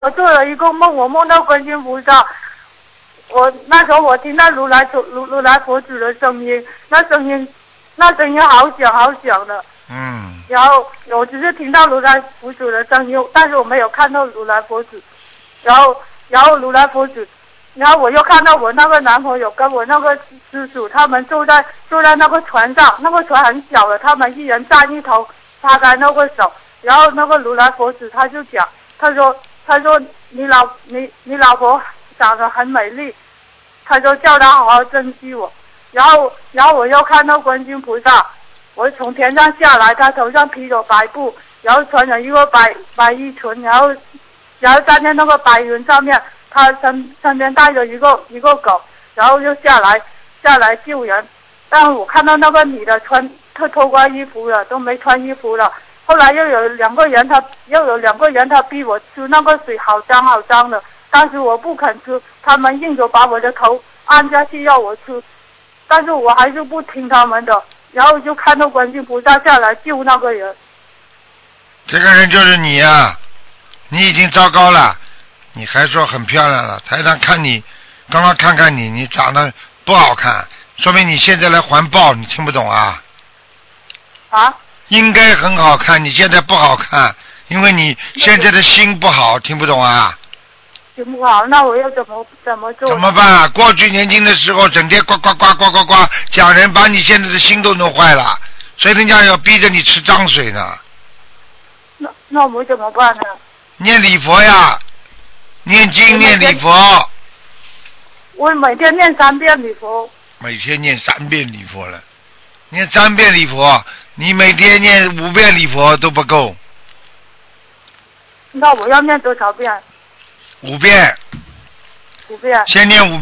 我做了一个梦，我梦到观世音菩萨。那时候我听到如来佛祖的声音，那声音好响好响的。然后我只是听到如来佛祖的声音，但是我没有看到如来佛祖。然后如来佛祖，然后我又看到我那个男朋友跟我那个师叔他们坐在那个船上，那个船很小的，他们一人站一头，擦干那个手。然后那个如来佛祖他就讲，他说你老婆长得很美丽，他说叫他好好珍惜我。然后我又看到观世音菩萨，我从天上下来，他头上披着白布，然后穿着一个白衣裙，然后站在那个白云上面，他身边带着一个狗，然后就下来救人。但我看到那个女的脱光衣服了，都没穿衣服了。后来又有两个人他逼我吃那个水，好脏好脏的。当时我不肯吃，他们硬着把我的头按下去要我吃，但是我还是不听他们的。然后就看到观世音菩萨下来救那个人。 这个人就是你呀，你已经糟糕了，你还说很漂亮了。台上看你，刚刚看你，你长得不好看，说明你现在来还报，你听不懂啊？ 啊？ 应该很好看，你现在不好看，因为你现在的心不好，听不懂啊？ 心不好，那我要怎么做？ 怎么办？过去年轻的时候，整天呱讲人，把你现在的心都弄坏了，所以人家要逼着你吃脏水呢。 那我怎么办呢？ 念礼佛呀，念经念礼佛。 我每天念3遍礼佛。 每天念3遍礼佛了，念3遍礼佛，你每天念5遍礼佛都不够。 那我要念多少遍？ 5遍。 5遍。 先念5遍。